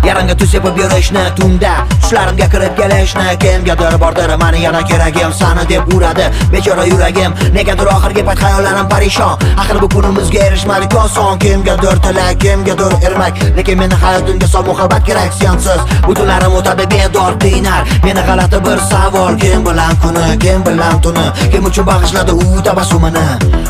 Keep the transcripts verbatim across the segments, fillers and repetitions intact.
yarimga tuz sepib yurishni tunda, tushlarimga kirib kelishni. Kimgadir bordir mani yana keragim sani deb uradi bechora yuragim. Negadir oxirgi payt xayollarim parishon, axir bu kunimizga erishmadik oson. Kimgadir tilak, kimgadir ermak, lekin meni hayotimga sol muhabbat kerak. Sensiz butunlarim o'tadi bedor qiyinar meni g'alati bir savol. Kim bilan kuni, kim bilan tuni, kim uchun bag'ishladi u tabassumini?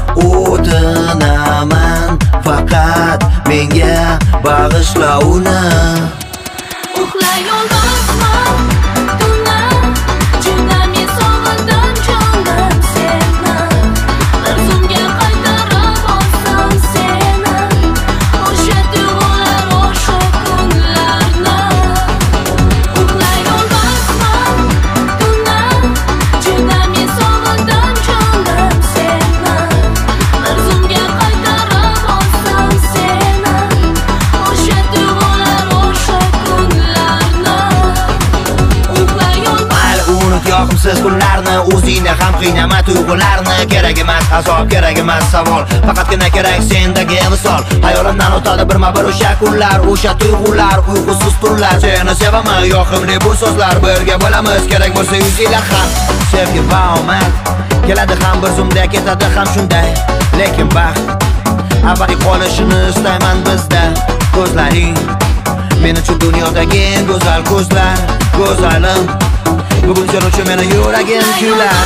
O'tinaman faqat menga bag'ishla uni. Uxlay olmasman tuni, juda men sog'indim jonim seni. Bir zumga qaytarib olsam seni, o'sha tuyg'ular, o'sha kunlarni. Uxlay olmasman tuni, juda men sog'indim jonim seni. Bir zumga qaytarib olsam seni, o'sha tuyg'ular, o'sha kunlarni. Uxlay olmasman Yoqimsiz kunlarni, o'zingni ham qiynama tuyg'ularni. Kerak emas azob, kerak emas savol, faqatgina kerak sendagi misol. Hayolimdan o'tadi birma-bir o'sha kunlar, o'sha tuyg'ular, uyqusiz tunlar. Seni sevaman, yoqimli bu so'zlar, birga bo'lamiz kerak bo'lsa yuz yillar ham. Sevgi va omad keladi ham bir zumda, ketadi ham shunday. Lekin baxt abadiy qolishini istayman bizda. Ko'zlaring men uchun dunyodagi eng go'zal ko'zlar. Go'zalim bugun sen uchun meni yuragim kuylar.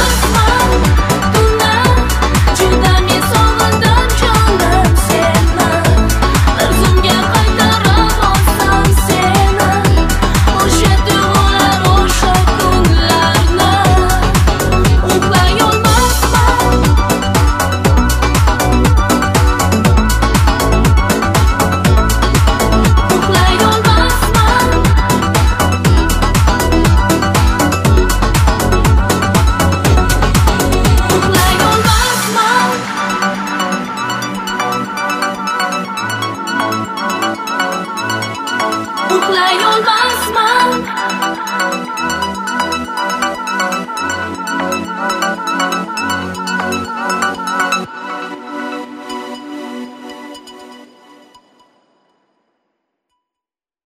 Juda men sog'indim jonim seni. Bir zumga qaytarib olsam seni, o'sha tuyg'ular, o'sha kunlarni. Uxlay olmasman Uxlay olmasman Uxlay olmasman Uxlay olmasman